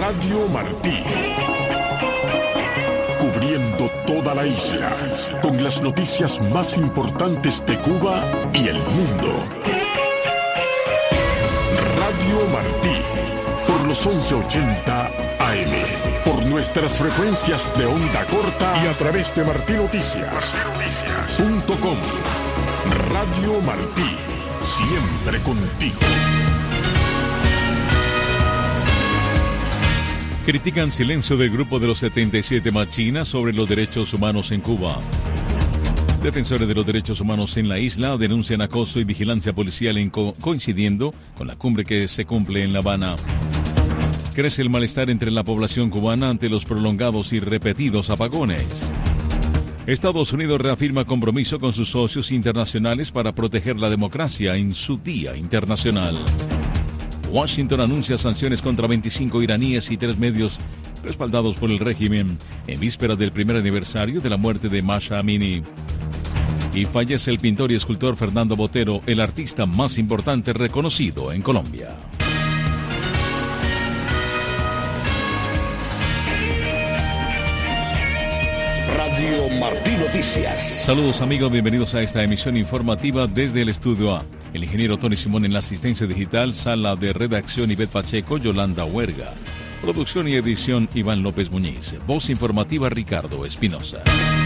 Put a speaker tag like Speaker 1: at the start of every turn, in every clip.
Speaker 1: Radio Martí. Cubriendo toda la isla, con las noticias más importantes de Cuba y el mundo. Radio Martí, por los 1180 AM, por nuestras frecuencias de onda corta y a través de martinoticias.com. Radio Martí, siempre contigo.
Speaker 2: Critican silencio del grupo de los 77 Machina sobre los derechos humanos en Cuba. Defensores de los derechos humanos en la isla denuncian acoso y vigilancia policial coincidiendo con la cumbre que se cumple en La Habana. Crece el malestar entre la población cubana ante los prolongados y repetidos apagones. Estados Unidos reafirma compromiso con sus socios internacionales para proteger la democracia en su Día Internacional. Washington anuncia sanciones contra 25 iraníes y 3 medios respaldados por el régimen en vísperas del primer aniversario de la muerte de Masha Amini. Y fallece el pintor y escultor Fernando Botero, el artista más importante reconocido en Colombia.
Speaker 1: Radio Martí Noticias.
Speaker 2: Saludos amigos, bienvenidos a esta emisión informativa desde el Estudio A. El ingeniero Tony Simón en la asistencia digital, sala de redacción Ivette Pacheco, Yolanda Huerga. Producción y edición Iván López Muñiz. Voz informativa Ricardo Espinosa.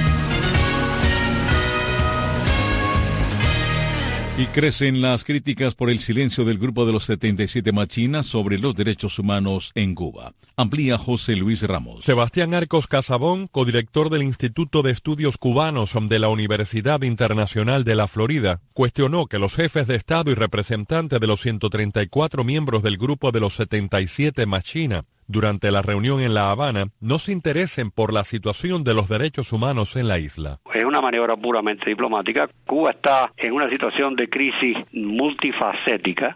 Speaker 2: Y crecen las críticas por el silencio del grupo de los 77 Machina sobre los derechos humanos en Cuba. Amplía José Luis Ramos.
Speaker 3: Sebastián Arcos Casabón, codirector del Instituto de Estudios Cubanos de la Universidad Internacional de la Florida, cuestionó que los jefes de Estado y representantes de los 134 miembros del grupo de los 77 Machina durante la reunión en La Habana no se interesen por la situación de los derechos humanos en la isla.
Speaker 4: Es una maniobra puramente diplomática. Cuba está en una situación de crisis multifacética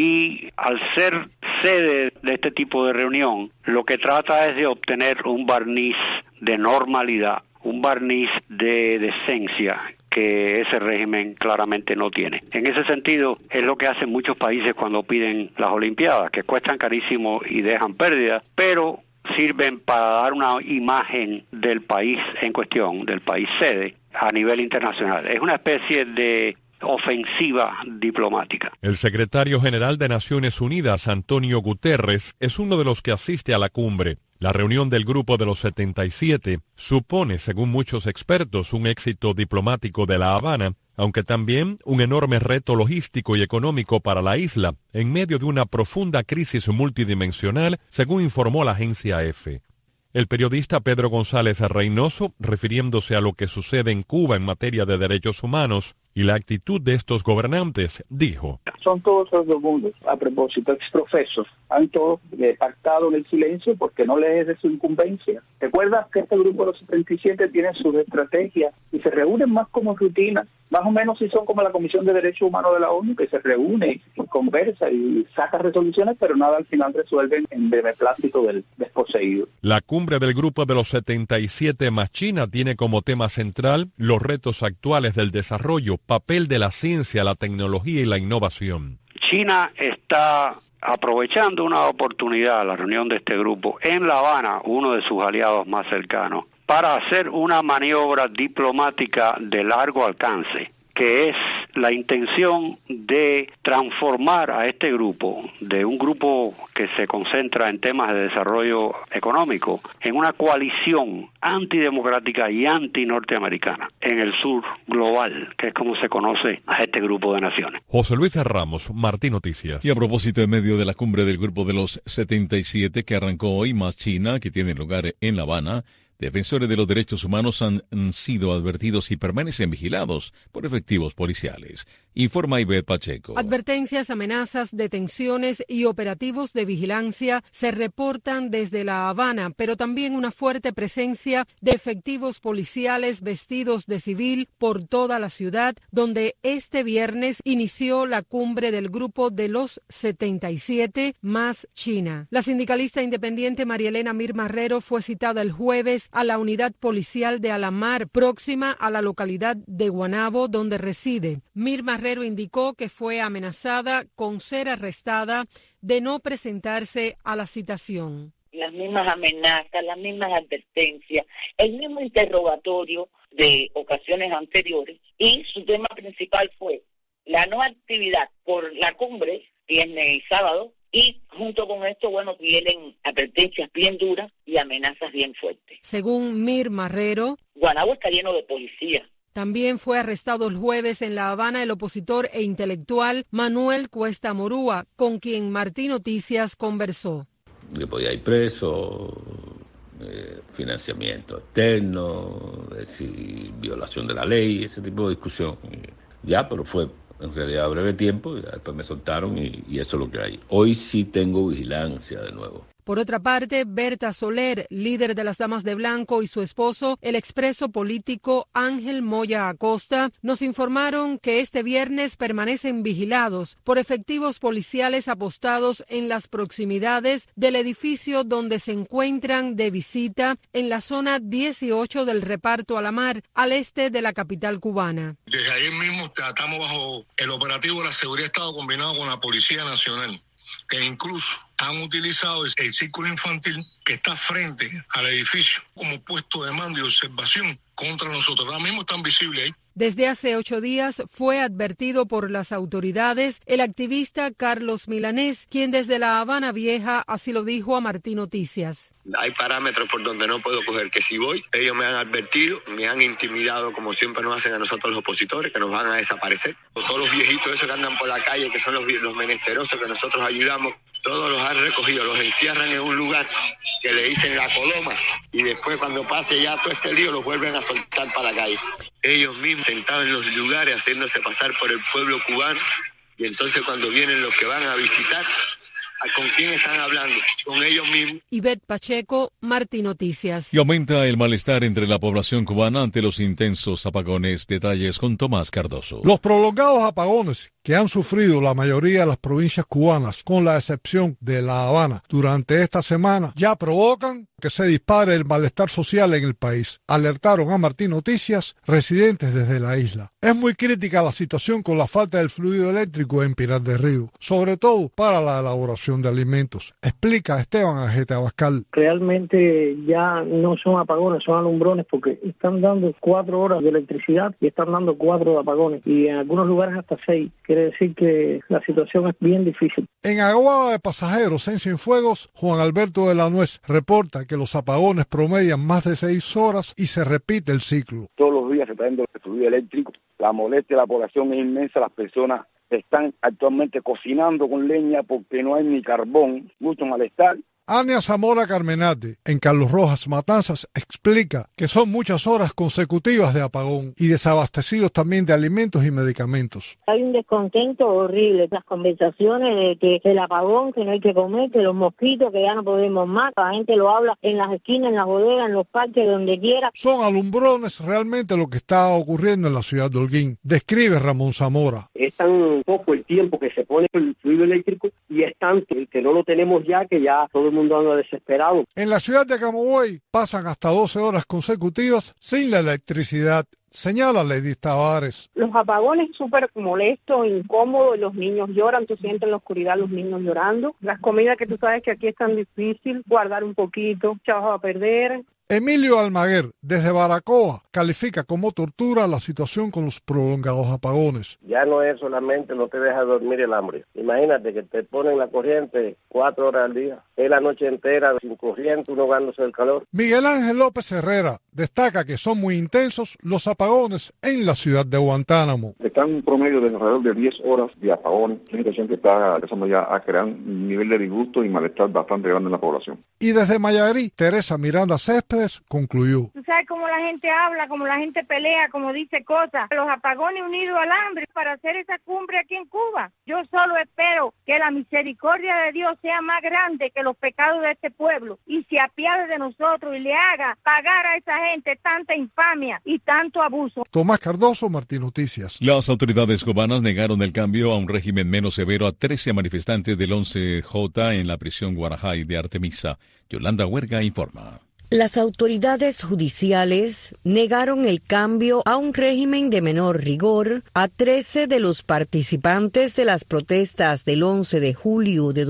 Speaker 4: y al ser sede de este tipo de reunión, lo que trata es de obtener un barniz de normalidad, un barniz de decencia que ese régimen claramente no tiene. En ese sentido, es lo que hacen muchos países cuando piden las Olimpiadas, que cuestan carísimo y dejan pérdidas, pero sirven para dar una imagen del país en cuestión, del país sede, a nivel internacional. Es una especie de ofensiva diplomática.
Speaker 3: El secretario general de Naciones Unidas, Antonio Guterres, es uno de los que asiste a la cumbre. La reunión del grupo de los 77 supone, según muchos expertos, un éxito diplomático de La Habana, aunque también un enorme reto logístico y económico para la isla, en medio de una profunda crisis multidimensional, según informó la agencia EFE. El periodista Pedro González Reynoso, refiriéndose a lo que sucede en Cuba en materia de derechos humanos y la actitud de estos gobernantes, dijo:
Speaker 5: son todos sordomudos, a propósito, exprofesos, han todos pactado en el silencio porque no les es de su incumbencia. ¿Recuerdas que este grupo de los 77 tiene sus estrategias y se reúnen más como rutina? Más o menos si son como la Comisión de Derechos Humanos de la ONU, que se reúne y conversa y saca resoluciones, pero nada al final resuelven en beneplácito del desposeído.
Speaker 3: La cumbre del grupo de los 77 Machina tiene como tema central los retos actuales del desarrollo, papel de la ciencia, la tecnología y la innovación.
Speaker 4: China está aprovechando una oportunidad, la reunión de este grupo en La Habana, uno de sus aliados más cercanos, para hacer una maniobra diplomática de largo alcance, que es la intención de transformar a este grupo, de un grupo que se concentra en temas de desarrollo económico, en una coalición antidemocrática y antinorteamericana en el sur global, que es como se conoce a este grupo de naciones.
Speaker 3: José Luis Ramos, Martí Noticias.
Speaker 2: Y a propósito, en medio de la cumbre del grupo de los 77 que arrancó hoy, más China, que tiene lugar en La Habana, defensores de los derechos humanos han sido advertidos y permanecen vigilados por efectivos policiales. Informa Ivette Pacheco.
Speaker 6: Advertencias, amenazas, detenciones y operativos de vigilancia se reportan desde La Habana, pero también una fuerte presencia de efectivos policiales vestidos de civil por toda la ciudad, donde este viernes inició la cumbre del grupo de los 77 más China. La sindicalista independiente María Elena Mir Marrero fue citada el jueves a la unidad policial de Alamar, próxima a la localidad de Guanabo, donde reside. Mir Marrero indicó que fue amenazada con ser arrestada de no presentarse a la citación.
Speaker 7: las mismas amenazas, las mismas advertencias, el mismo interrogatorio de ocasiones anteriores, y su tema principal fue la no actividad por la cumbre, viernes y sábado, y junto con esto, vienen advertencias bien duras y amenazas bien fuertes.
Speaker 6: Según Mir Marrero,
Speaker 7: Guanabo está lleno de policía.
Speaker 6: También fue arrestado el jueves en La Habana el opositor e intelectual Manuel Cuesta Morúa, con quien Martín Noticias conversó.
Speaker 8: Que podía ir preso, financiamiento externo, violación de la ley, ese tipo de discusión. Pero fue en realidad a breve tiempo, y después me soltaron y eso es lo que hay. Hoy sí tengo vigilancia de nuevo.
Speaker 6: Por otra parte, Berta Soler, líder de las Damas de Blanco, y su esposo, el expreso político Ángel Moya Acosta, nos informaron que este viernes permanecen vigilados por efectivos policiales apostados en las proximidades del edificio donde se encuentran de visita en la zona 18 del Reparto Alamar, al este de la capital cubana.
Speaker 9: Desde ayer mismo estamos bajo el operativo de la Seguridad de Estado combinado con la Policía Nacional, que incluso han utilizado el círculo infantil que está frente al edificio como puesto de mando y observación contra nosotros. Ahora mismo están visibles ahí.
Speaker 6: Desde hace 8 días fue advertido por las autoridades el activista Carlos Milanés, quien desde La Habana Vieja así lo dijo a Martín Noticias.
Speaker 10: Hay parámetros por donde no puedo coger, que si voy, ellos me han advertido, me han intimidado, como siempre nos hacen a nosotros los opositores, que nos van a desaparecer. Todos los viejitos esos que andan por la calle, que son los menesterosos que nosotros ayudamos, todos los han recogido, los encierran en un lugar que le dicen la Coloma, y después cuando pase ya todo este lío los vuelven a soltar para la calle. Ellos mismos sentados en los lugares haciéndose pasar por el pueblo cubano, y entonces cuando vienen los que van a visitar, ¿con quién están hablando? Con ellos mismos.
Speaker 6: Ivette Pacheco, Martín Noticias.
Speaker 2: Y aumenta el malestar entre la población cubana ante los intensos apagones. Detalles con Tomás Cardoso.
Speaker 11: Los prolongados apagones que han sufrido la mayoría de las provincias cubanas, con la excepción de La Habana, durante esta semana, ya provocan que se dispare el malestar social en el país. Alertaron a Martín Noticias residentes desde la isla. Es muy crítica la situación con la falta del fluido eléctrico en Pinar del Río, sobre todo para la elaboración de alimentos. Explica Esteban Ajete Abascal.
Speaker 12: Realmente ya no son apagones, son alumbrones, porque están dando 4 horas de electricidad y están dando 4 de apagones, y en algunos lugares hasta 6. Quiere decir que la situación es bien difícil.
Speaker 11: En Aguada de Pasajeros, en Cienfuegos, Juan Alberto de la Nuez reporta que los apagones promedian más de 6 horas y se repite el ciclo.
Speaker 13: Todos los días se está dando el fluido eléctrico, la molestia de la población es inmensa, las personas están actualmente cocinando con leña porque no hay ni carbón, mucho malestar.
Speaker 11: Ania Zamora Carmenate, en Carlos Rojas Matanzas, explica que son muchas horas consecutivas de apagón y desabastecidos también de alimentos y medicamentos.
Speaker 14: Hay un descontento horrible, las conversaciones de que el apagón, que no hay que comer, que los mosquitos, que ya no podemos más, la gente lo habla en las esquinas, en las bodegas, en los parques, donde quiera.
Speaker 11: Son alumbrones realmente lo que está ocurriendo en la ciudad de Holguín, describe Ramón Zamora.
Speaker 15: Es tan poco el tiempo que se pone el fluido eléctrico y es tanto el que no lo tenemos ya, que ya todo el mundo anda desesperado.
Speaker 11: En la ciudad de Camagüey pasan hasta 12 horas consecutivas sin la electricidad, señala Lady Tavares.
Speaker 16: Los apagones súper molestos, incómodos, los niños lloran, tú sientes en la oscuridad los niños llorando. Las comidas que tú sabes que aquí es tan difícil, guardar un poquito, echados a perder.
Speaker 11: Emilio Almaguer, desde Baracoa, califica como tortura la situación con los prolongados apagones.
Speaker 17: Ya no es solamente no te deja dormir el hambre. Imagínate que te ponen la corriente 4 horas al día. Es la noche entera sin corriente, uno ganándose el calor.
Speaker 11: Miguel Ángel López Herrera destaca que son muy intensos los apagones en la ciudad de Guantánamo.
Speaker 18: Están un promedio de alrededor de 10 horas de apagones. Es una situación que está empezando ya a crear un nivel de disgusto y malestar bastante grande en la población.
Speaker 11: Y desde Mayarí, Teresa Miranda Céspedes concluyó.
Speaker 16: Tú sabes cómo la gente habla, cómo la gente pelea, cómo dice cosas. Los apagones unidos al hambre para hacer esa cumbre aquí en Cuba. Yo solo espero que la misericordia de Dios sea más grande que los pecados de este pueblo y se apiade de nosotros y le haga pagar a esa gente tanta infamia y tanto abuso.
Speaker 11: Tomás Cardoso, Martín Noticias.
Speaker 2: Las autoridades cubanas negaron el cambio a un régimen menos severo a 13 manifestantes del 11J en la prisión Guarajay de Artemisa. Yolanda Huerga informa.
Speaker 19: Las autoridades judiciales negaron el cambio a un régimen de menor rigor a 13 de los participantes de las protestas del 11 de julio de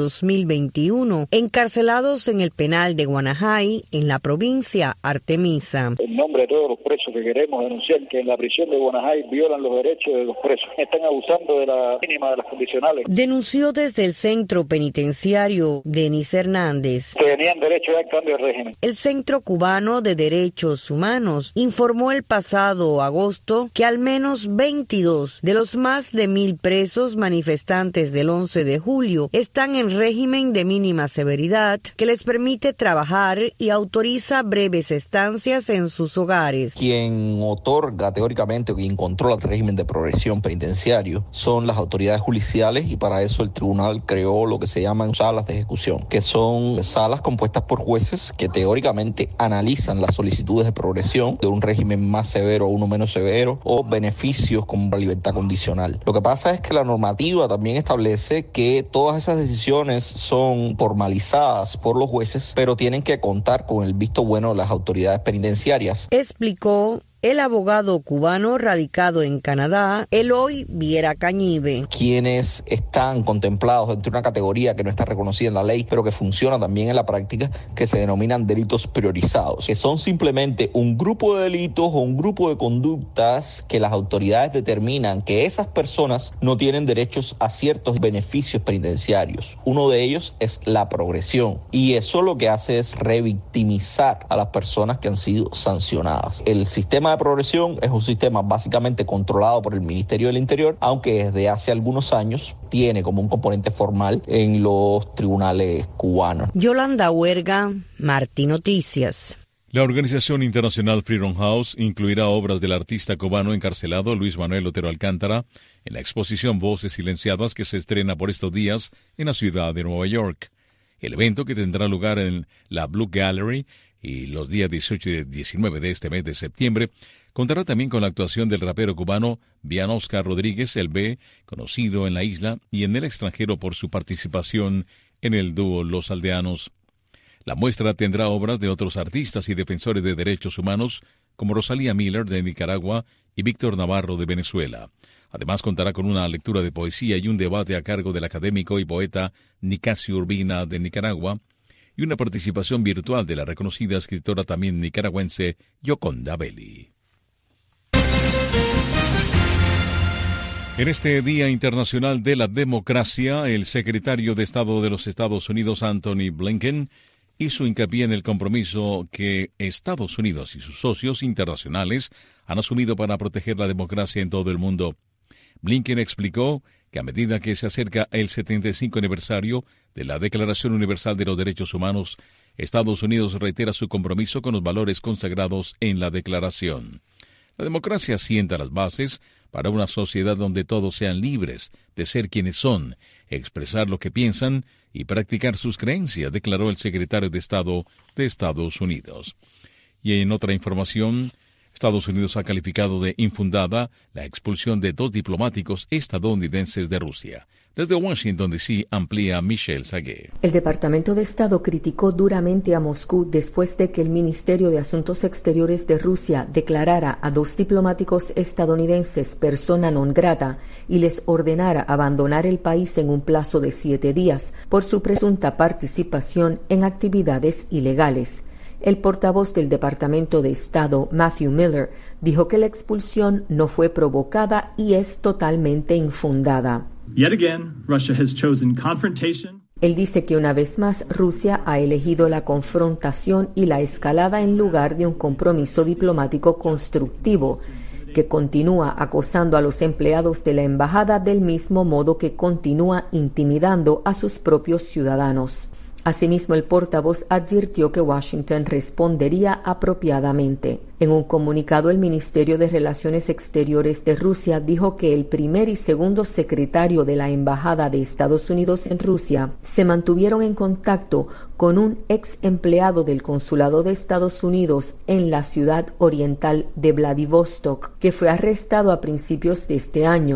Speaker 19: 2021, encarcelados en el penal de Guanajay, en la provincia Artemisa.
Speaker 20: En nombre de todos los presos que queremos denunciar que en la prisión de Guanajay violan los derechos de los presos, están abusando de la mínima de las condicionales.
Speaker 19: Denunció desde el centro penitenciario Denis Hernández.
Speaker 20: Tenían derecho ya al cambio de régimen.
Speaker 19: El Centro Cubano de Derechos Humanos informó el pasado agosto que al menos 22 de los más de 1,000 presos manifestantes del 11 de julio están en régimen de mínima severidad que les permite trabajar y autoriza breves estancias en sus hogares.
Speaker 21: Quien otorga teóricamente o quien controla el régimen de progresión penitenciario son las autoridades judiciales, y para eso el tribunal creó lo que se llaman salas de ejecución, que son salas compuestas por jueces que teóricamente analizan las solicitudes de progresión de un régimen más severo o uno menos severo, o beneficios como la libertad condicional. Lo que pasa es que la normativa también establece que todas esas decisiones son formalizadas por los jueces, pero tienen que contar con el visto bueno de las autoridades penitenciarias.
Speaker 19: Explicó el abogado cubano radicado en Canadá, Eloy Viera Cañive.
Speaker 21: Quienes están contemplados dentro de una categoría que no está reconocida en la ley, pero que funciona también en la práctica, que se denominan delitos priorizados, que son simplemente un grupo de delitos o un grupo de conductas que las autoridades determinan que esas personas no tienen derechos a ciertos beneficios penitenciarios. Uno de ellos es la progresión, y eso lo que hace es revictimizar a las personas que han sido sancionadas. El sistema de progresión es un sistema básicamente controlado por el Ministerio del Interior, aunque desde hace algunos años tiene como un componente formal en los tribunales cubanos.
Speaker 19: Yolanda Huerga, Martí Noticias.
Speaker 2: La organización internacional Freedom House incluirá obras del artista cubano encarcelado Luis Manuel Otero Alcántara en la exposición Voces Silenciadas que se estrena por estos días en la ciudad de Nueva York. El evento, que tendrá lugar en la Blue Gallery y los días 18 y 19 de este mes de septiembre, contará también con la actuación del rapero cubano Bian Oscar Rodríguez, el B, conocido en la isla y en el extranjero por su participación en el dúo Los Aldeanos. La muestra tendrá obras de otros artistas y defensores de derechos humanos como Rosalía Miller de Nicaragua y Víctor Navarro de Venezuela. Además contará con una lectura de poesía y un debate a cargo del académico y poeta Nicasio Urbina de Nicaragua, y una participación virtual de la reconocida escritora también nicaragüense Yoconda Belli. En este Día Internacional de la Democracia, el secretario de Estado de los Estados Unidos, Anthony Blinken, hizo hincapié en el compromiso que Estados Unidos y sus socios internacionales han asumido para proteger la democracia en todo el mundo. Blinken explicó que a medida que se acerca el 75 aniversario de la Declaración Universal de los Derechos Humanos, Estados Unidos reitera su compromiso con los valores consagrados en la Declaración. La democracia sienta las bases para una sociedad donde todos sean libres de ser quienes son, expresar lo que piensan y practicar sus creencias, declaró el secretario de Estado de Estados Unidos. Y en otra información, Estados Unidos ha calificado de infundada la expulsión de 2 diplomáticos estadounidenses de Rusia. Desde Washington, D.C., amplía Michelle Sagué.
Speaker 22: El Departamento de Estado criticó duramente a Moscú después de que el Ministerio de Asuntos Exteriores de Rusia declarara a 2 diplomáticos estadounidenses persona non grata y les ordenara abandonar el país en un plazo de 7 días por su presunta participación en actividades ilegales. El portavoz del Departamento de Estado, Matthew Miller, dijo que la expulsión no fue provocada y es totalmente infundada.
Speaker 23: Yet again, Russia has chosen confrontation.
Speaker 22: Él dice que una vez más Rusia ha elegido la confrontación y la escalada en lugar de un compromiso diplomático constructivo, que continúa acosando a los empleados de la embajada del mismo modo que continúa intimidando a sus propios ciudadanos. Asimismo, el portavoz advirtió que Washington respondería apropiadamente. En un comunicado, el Ministerio de Relaciones Exteriores de Rusia dijo que el primer y segundo secretario de la Embajada de Estados Unidos en Rusia se mantuvieron en contacto con un ex empleado del Consulado de Estados Unidos en la ciudad oriental de Vladivostok, que fue arrestado a principios de este año.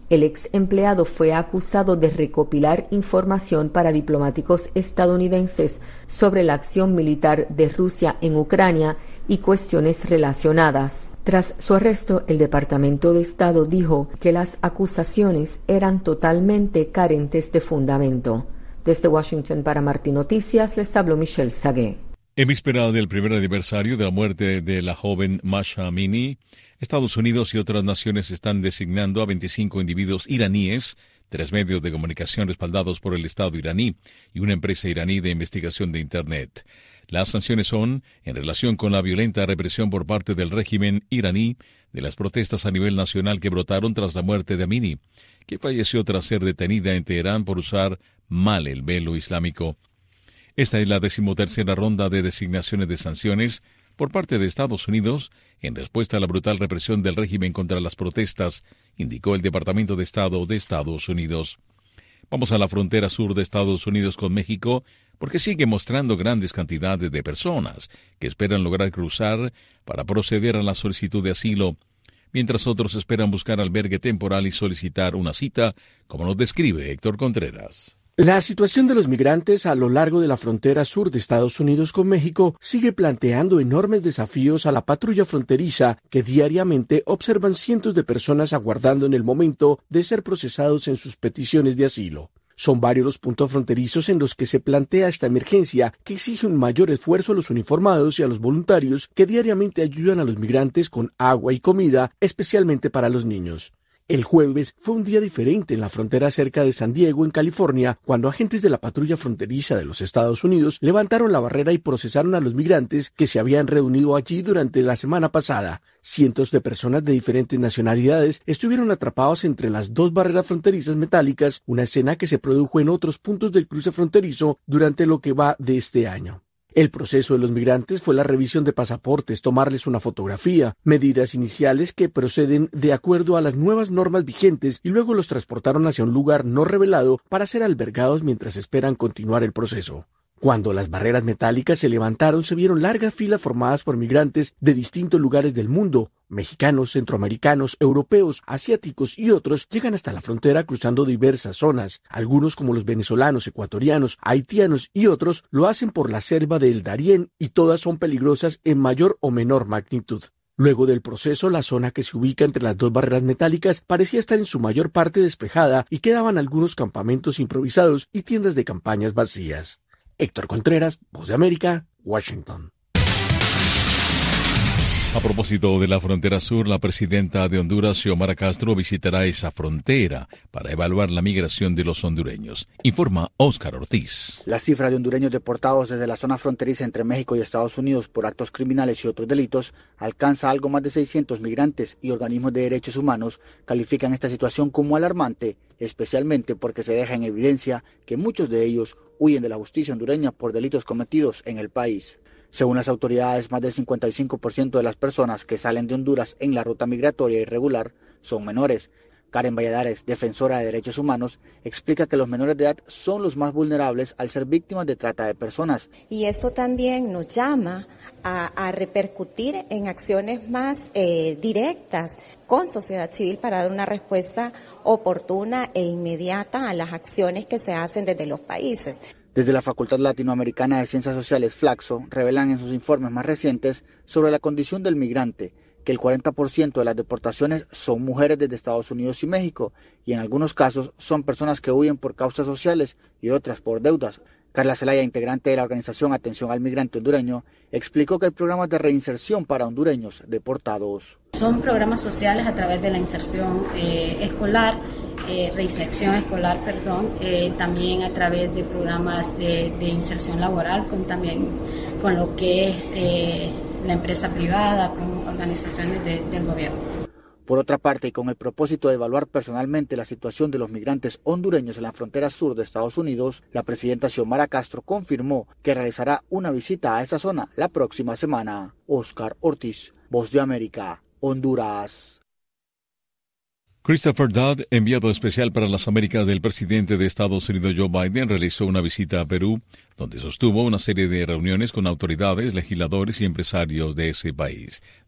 Speaker 22: El ex empleado fue acusado de recopilar información para diplomáticos estadounidenses sobre la acción militar de Rusia en Ucrania y cuestiones relacionadas. Tras su arresto, el Departamento de Estado dijo que las acusaciones eran totalmente carentes de fundamento. Desde Washington para Martí Noticias les habló Michelle Sagué.
Speaker 2: En víspera del primer aniversario de la muerte de la joven Mahsa Amini, Estados Unidos y otras naciones están designando a 25 individuos iraníes, 3 medios de comunicación respaldados por el Estado iraní y una empresa iraní de investigación de Internet. Las sanciones son en relación con la violenta represión por parte del régimen iraní de las protestas a nivel nacional que brotaron tras la muerte de Amini, que falleció tras ser detenida en Teherán por usar mal el velo islámico. Esta es la 13ª ronda de designaciones de sanciones por parte de Estados Unidos en respuesta a la brutal represión del régimen contra las protestas, indicó el Departamento de Estado de Estados Unidos. Vamos a la frontera sur de Estados Unidos con México, porque sigue mostrando grandes cantidades de personas que esperan lograr cruzar para proceder a la solicitud de asilo, mientras otros esperan buscar albergue temporal y solicitar una cita, como nos describe Héctor Contreras.
Speaker 1: La situación de los migrantes a lo largo de la frontera sur de Estados Unidos con México sigue planteando enormes desafíos a la patrulla fronteriza que diariamente observan cientos de personas aguardando en el momento de ser procesados en sus peticiones de asilo. Son varios los puntos fronterizos en los que se plantea esta emergencia que exige un mayor esfuerzo a los uniformados y a los voluntarios que diariamente ayudan a los migrantes con agua y comida, especialmente para los niños. El jueves fue un día diferente en la frontera cerca de San Diego, en California, cuando agentes de la patrulla fronteriza de los Estados Unidos levantaron la barrera y procesaron a los migrantes que se habían reunido allí durante la semana pasada. Cientos de personas de diferentes nacionalidades estuvieron atrapados entre las 2 barreras fronterizas metálicas, una escena que se produjo en otros puntos del cruce fronterizo durante lo que va de este año. El proceso de los migrantes fue la revisión de pasaportes, tomarles una fotografía, medidas iniciales que proceden de acuerdo a las nuevas normas vigentes y luego los transportaron hacia un lugar no revelado para ser albergados mientras esperan continuar el proceso. Cuando las barreras metálicas se levantaron, se vieron largas filas formadas por migrantes de distintos lugares del mundo. Mexicanos, centroamericanos, europeos, asiáticos y otros llegan hasta la frontera cruzando diversas zonas. Algunos, como los venezolanos, ecuatorianos, haitianos y otros, lo hacen por la selva del Darién y todas son peligrosas en mayor o menor magnitud. Luego del proceso, la zona que se ubica entre las 2 barreras metálicas parecía estar en su mayor parte despejada y quedaban algunos campamentos improvisados y tiendas de campañas vacías. Héctor Contreras, Voz de América, Washington.
Speaker 2: A propósito de la frontera sur, la presidenta de Honduras, Xiomara Castro, visitará esa frontera para evaluar la migración de los hondureños. Informa Óscar Ortiz.
Speaker 4: La cifra de hondureños deportados desde la zona fronteriza entre México y Estados Unidos por actos criminales y otros delitos alcanza algo más de 600 migrantes y organismos de derechos humanos califican esta situación como alarmante, especialmente porque se deja en evidencia que muchos de ellos huyen de la justicia hondureña por delitos cometidos en el país. Según las autoridades, más del 55% de las personas que salen de Honduras en la ruta migratoria irregular son menores. Karen Valladares, defensora de derechos humanos, explica que los menores de edad son los más vulnerables al ser víctimas de trata de personas.
Speaker 5: Y esto también nos llama a repercutir en acciones más directas con sociedad civil para dar una respuesta oportuna e inmediata a las acciones que se hacen desde los países.
Speaker 4: Desde la Facultad Latinoamericana de Ciencias Sociales, Flaxo, revelan en sus informes más recientes sobre la condición del migrante que el 40% de las deportaciones son mujeres desde Estados Unidos y México, y en algunos casos son personas que huyen por causas sociales y otras por deudas. Carla Zelaya, integrante de la organización Atención al Migrante Hondureño, explicó que hay programas de reinserción para hondureños deportados.
Speaker 24: Son programas sociales a través de la inserción escolar, reinserción escolar, también a través de programas de inserción laboral, también con lo que es la empresa privada, con organizaciones del gobierno.
Speaker 4: Por otra parte, y con el propósito de evaluar personalmente la situación de los migrantes hondureños en la frontera sur de Estados Unidos, la presidenta Xiomara Castro confirmó que realizará una visita a esa zona la próxima semana. Óscar Ortiz, Voz de América, Honduras.
Speaker 2: Christopher Dodd, enviado especial para las Américas del presidente de Estados Unidos Joe Biden, realizó una visita a Perú, donde sostuvo una serie de reuniones con autoridades, legisladores y empresarios de ese país.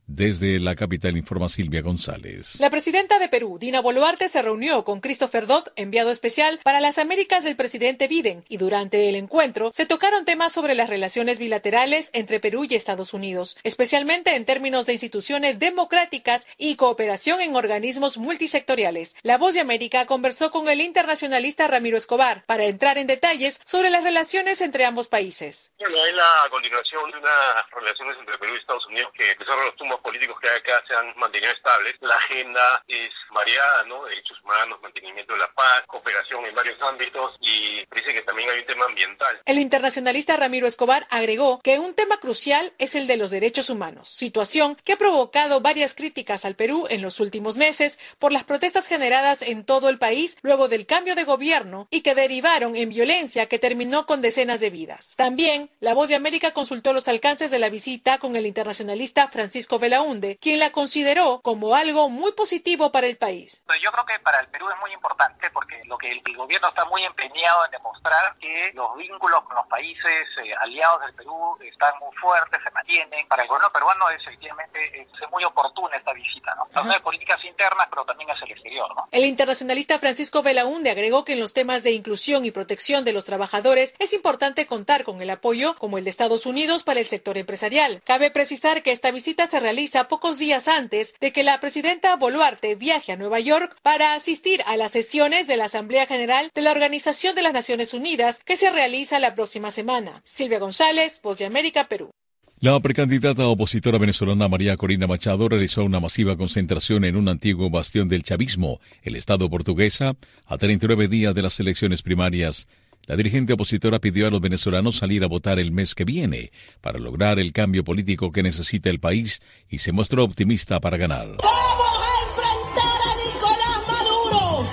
Speaker 2: Desde la capital informa Silvia González.
Speaker 3: La presidenta de Perú, Dina Boluarte, se reunió con Christopher Dodd, enviado especial para las Américas del presidente Biden, y durante el encuentro se tocaron temas sobre las relaciones bilaterales entre Perú y Estados Unidos, especialmente en términos de instituciones democráticas y cooperación en organismos multisectoriales. La Voz de América conversó con el internacionalista Ramiro Escobar para entrar en detalles sobre las relaciones entre ambos países.
Speaker 7: Bueno, es la continuación de unas relaciones entre Perú y Estados Unidos que, a pesar de los tumbos políticos que hay acá, se han mantenido estables. La agenda es variada, ¿no? Derechos humanos, mantenimiento de la paz, cooperación en varios ámbitos, y dice que también hay un tema ambiental.
Speaker 3: El internacionalista Ramiro Escobar agregó que un tema crucial es el de los derechos humanos, situación que ha provocado varias críticas al Perú en los últimos meses por las protestas generadas en todo el país luego del cambio de gobierno y que derivaron en violencia que terminó con decenas de vidas. También, La Voz de América consultó los alcances de la visita con el internacionalista Francisco Belaúnde, quien la consideró como algo muy positivo para el país.
Speaker 8: Yo creo que para el Perú es muy importante porque lo que el gobierno está muy empeñado en demostrar que los vínculos con los países aliados del Perú están muy fuertes, se mantienen. Para el gobierno peruano efectivamente es muy oportuna esta visita, ¿no? Tanto de políticas internas, pero también hacia el exterior, ¿no?
Speaker 3: El internacionalista Francisco Belaúnde agregó que en los temas de inclusión y protección de los trabajadores es importante contar con el apoyo como el de Estados Unidos para el sector empresarial. Cabe precisar que esta visita se realiza pocos días antes de que la presidenta Boluarte viaje a Nueva York para asistir a las sesiones de la Asamblea General de la Organización de las Naciones Unidas que se realiza la próxima semana. Silvia González, Voz de América, Perú.
Speaker 2: La precandidata opositora venezolana María Corina Machado realizó una masiva concentración en un antiguo bastión del chavismo, el Estado Portuguesa, a 39 días de las elecciones primarias. La dirigente opositora pidió a los venezolanos salir a votar el mes que viene para lograr el cambio político que necesita el país y se mostró optimista para ganar.
Speaker 9: ¡Vamos a enfrentar a Nicolás Maduro!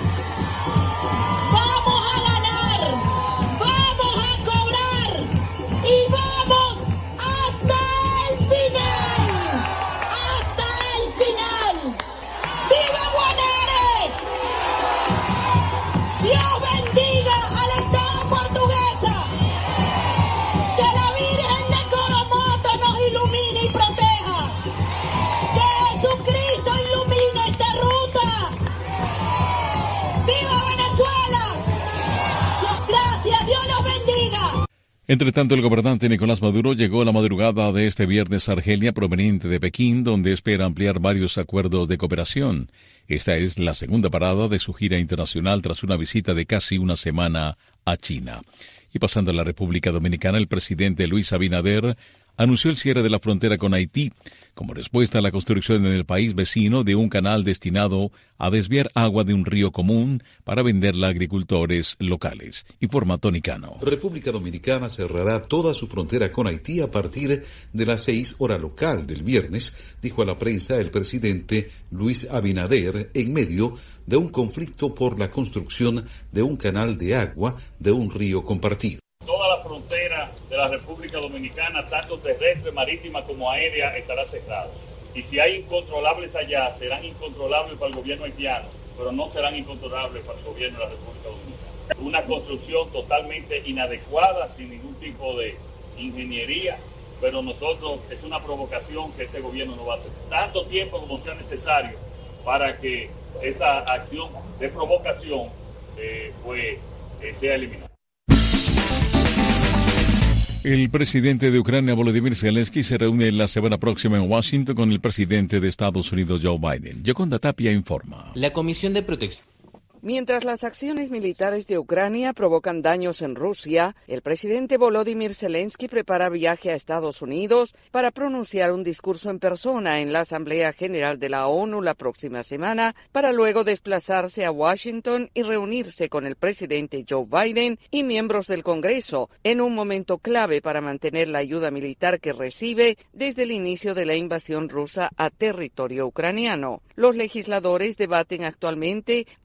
Speaker 9: ¡Vamos a ganar! ¡Vamos a cobrar! ¡Y vamos hasta el final! ¡Hasta el final! ¡Viva Guanare! ¡Dios bendiga al Estado portuguesa! ¡Que la Virgen de Coromoto nos ilumine y proteja! ¡Que Jesucristo ilumine esta ruta! ¡Viva Venezuela! ¡Gracias! ¡Dios los bendiga!
Speaker 2: Entre tanto, el gobernante Nicolás Maduro llegó a la madrugada de este viernes a Argelia, proveniente de Pekín, donde espera ampliar varios acuerdos de cooperación. Esta es la segunda parada de su gira internacional tras una visita de casi una semana a China. Y pasando a la República Dominicana, el presidente Luis Abinader anunció el cierre de la frontera con Haití como respuesta a la construcción en el país vecino de un canal destinado a desviar agua de un río común para venderla a agricultores locales. Informa Tony Cano.
Speaker 25: República Dominicana cerrará toda su frontera con Haití a partir de las 6 hora local del viernes, dijo a la prensa el presidente Luis Abinader en medio de un conflicto por la construcción de un canal de agua de un río compartido.
Speaker 26: Toda la frontera de la República Dominicana, tanto terrestre, marítima como aérea, estará cerrada. Y si hay incontrolables allá, serán incontrolables para el gobierno haitiano, pero no serán incontrolables para el gobierno de la República Dominicana. Una construcción totalmente inadecuada, sin ningún tipo de ingeniería, pero nosotros, es una provocación que este gobierno no va a hacer. Tanto tiempo como sea necesario para que esa acción de provocación sea eliminada.
Speaker 2: El presidente de Ucrania, Volodymyr Zelensky, se reúne la semana próxima en Washington con el presidente de Estados Unidos, Joe Biden. Yoconda Tapia informa.
Speaker 27: La Comisión de Protección.
Speaker 28: Mientras las acciones militares de Ucrania provocan daños en Rusia, el presidente Volodymyr Zelensky prepara viaje a Estados Unidos para pronunciar un discurso en persona en la Asamblea General de la ONU la próxima semana, para luego desplazarse a Washington y reunirse con el presidente Joe Biden y miembros del Congreso, en un momento clave para mantener la ayuda militar que recibe desde el inicio de la invasión rusa a territorio ucraniano. Los legisladores debaten actualmente algo más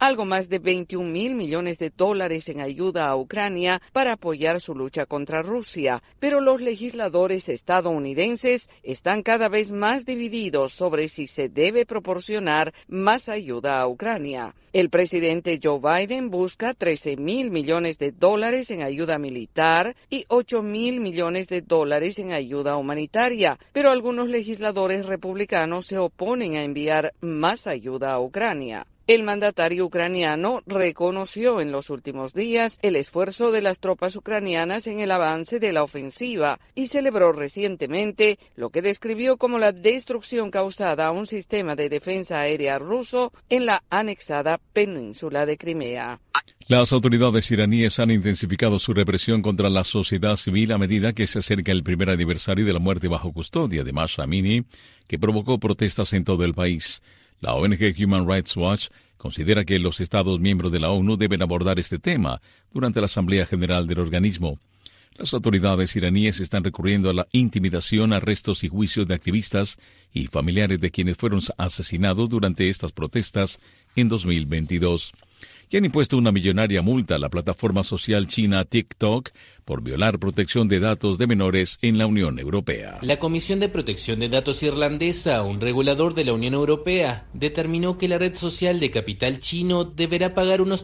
Speaker 28: más de $21.000 millones en ayuda a Ucrania para apoyar su lucha contra Rusia, pero los legisladores estadounidenses están cada vez más divididos sobre si se debe proporcionar más ayuda a Ucrania. El presidente Joe Biden busca $13.000 millones en ayuda militar y $8.000 millones en ayuda humanitaria, pero algunos legisladores republicanos se oponen a enviar más ayuda a Ucrania. El mandatario ucraniano reconoció en los últimos días el esfuerzo de las tropas ucranianas en el avance de la ofensiva y celebró recientemente lo que describió como la destrucción causada a un sistema de defensa aérea ruso en la anexada península de Crimea.
Speaker 2: Las autoridades iraníes han intensificado su represión contra la sociedad civil a medida que se acerca el primer aniversario de la muerte bajo custodia de Mahsa Amini, que provocó protestas en todo el país. La ONG Human Rights Watch considera que los Estados miembros de la ONU deben abordar este tema durante la Asamblea General del organismo. Las autoridades iraníes están recurriendo a la intimidación, arrestos y juicios de activistas y familiares de quienes fueron asesinados durante estas protestas en 2022. Y han impuesto una millonaria multa a la plataforma social china TikTok por violar protección de datos de menores en la Unión Europea.
Speaker 6: La Comisión de Protección de Datos irlandesa, un regulador de la Unión Europea, determinó que la red social de capital chino deberá pagar unos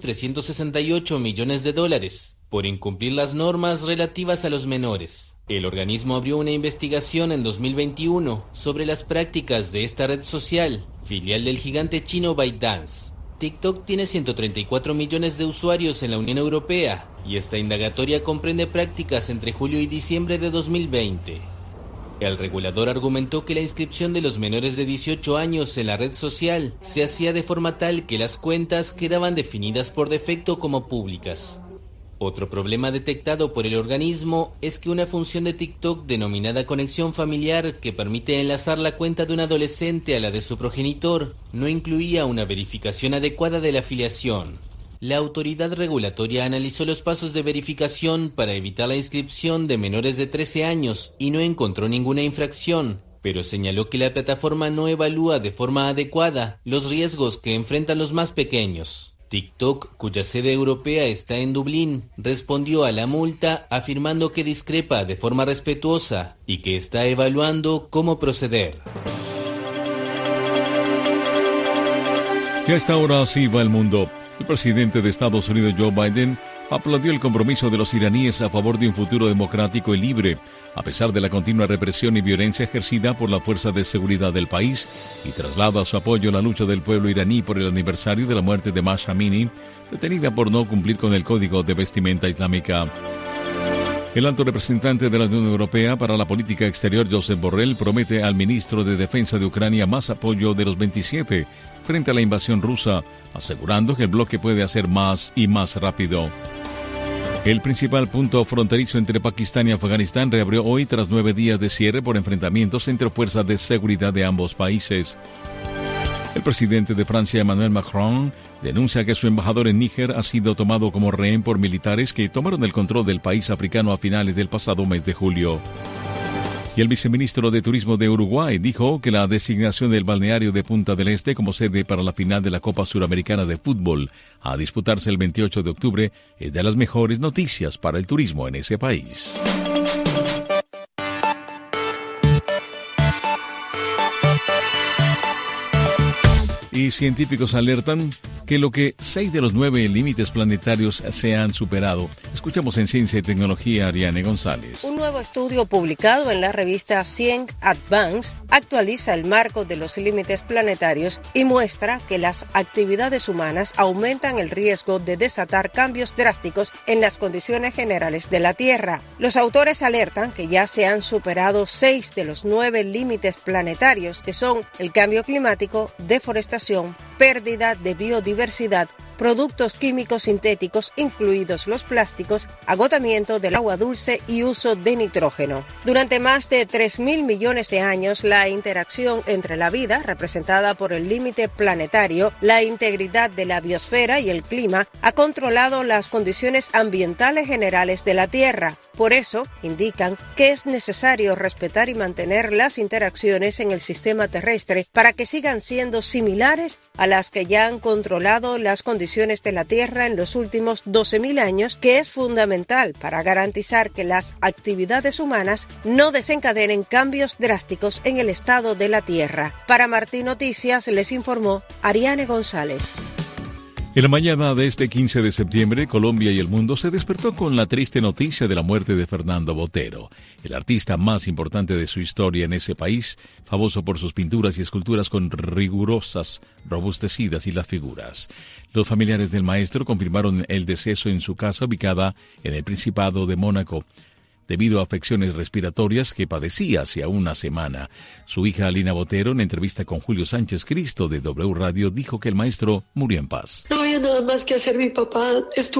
Speaker 6: $368 millones por incumplir las normas relativas a los menores. El organismo abrió una investigación en 2021 sobre las prácticas de esta red social, filial del gigante chino ByteDance. TikTok tiene 134 millones de usuarios en la Unión Europea y esta indagatoria comprende prácticas entre julio y diciembre de 2020. El regulador argumentó que la inscripción de los menores de 18 años en la red social se hacía de forma tal que las cuentas quedaban definidas por defecto como públicas. Otro problema detectado por el organismo es que una función de TikTok denominada conexión familiar, que permite enlazar la cuenta de un adolescente a la de su progenitor, no incluía una verificación adecuada de la afiliación. La autoridad regulatoria analizó los pasos de verificación para evitar la inscripción de menores de 13 años y no encontró ninguna infracción, pero señaló que la plataforma no evalúa de forma adecuada los riesgos que enfrentan los más pequeños. TikTok, cuya sede europea está en Dublín, respondió a la multa afirmando que discrepa de forma respetuosa y que está evaluando cómo proceder.
Speaker 2: Y a esta hora así va el mundo. El presidente de Estados Unidos, Joe Biden, aplaudió el compromiso de los iraníes a favor de un futuro democrático y libre, a pesar de la continua represión y violencia ejercida por las fuerzas de seguridad del país, y traslada su apoyo a la lucha del pueblo iraní por el aniversario de la muerte de Mahsa Amini, detenida por no cumplir con el código de vestimenta islámica. El alto representante de la Unión Europea para la política exterior, Josep Borrell, promete al ministro de Defensa de Ucrania más apoyo de los 27 frente a la invasión rusa, asegurando que el bloque puede hacer más y más rápido. El principal punto fronterizo entre Pakistán y Afganistán reabrió hoy tras 9 días de cierre por enfrentamientos entre fuerzas de seguridad de ambos países. El presidente de Francia, Emmanuel Macron, denuncia que su embajador en Níger ha sido tomado como rehén por militares que tomaron el control del país africano a finales del pasado mes de julio. Y el viceministro de Turismo de Uruguay dijo que la designación del balneario de Punta del Este como sede para la final de la Copa Suramericana de Fútbol a disputarse el 28 de octubre es de las mejores noticias para el turismo en ese país. Y científicos alertan que lo que 6 de los 9 límites planetarios se han superado. Escuchamos en Ciencia y Tecnología a Ariane González.
Speaker 10: Un nuevo estudio publicado en la revista Science Advance actualiza el marco de los límites planetarios y muestra que las actividades humanas aumentan el riesgo de desatar cambios drásticos en las condiciones generales de la Tierra. Los autores alertan que ya se han superado 6 de los 9 límites planetarios, que son el cambio climático, deforestación, pérdida de biodiversidad, productos químicos sintéticos, incluidos los plásticos, agotamiento del agua dulce y uso de nitrógeno. Durante más de 3.000 millones de años, la interacción entre la vida, representada por el límite planetario, la integridad de la biosfera y el clima, ha controlado las condiciones ambientales generales de la Tierra. Por eso, indican que es necesario respetar y mantener las interacciones en el sistema terrestre para que sigan siendo similares a las que ya han controlado las condiciones de la Tierra en los últimos 12.000 años, que es fundamental para garantizar que las actividades humanas no desencadenen cambios drásticos en el estado de la Tierra. Para Martín Noticias les informó Ariane González.
Speaker 2: En la mañana de este 15 de septiembre, Colombia y el mundo se despertó con la triste noticia de la muerte de Fernando Botero, el artista más importante de su historia en ese país, famoso por sus pinturas y esculturas con rigurosas, robustecidas y las figuras. Los familiares del maestro confirmaron el deceso en su casa ubicada en el Principado de Mónaco, debido a afecciones respiratorias que padecía hacía una semana. Su hija Alina Botero, en entrevista con Julio Sánchez Cristo de W Radio, dijo que el maestro murió en paz.
Speaker 12: No había nada más que hacer. Mi papá estuvo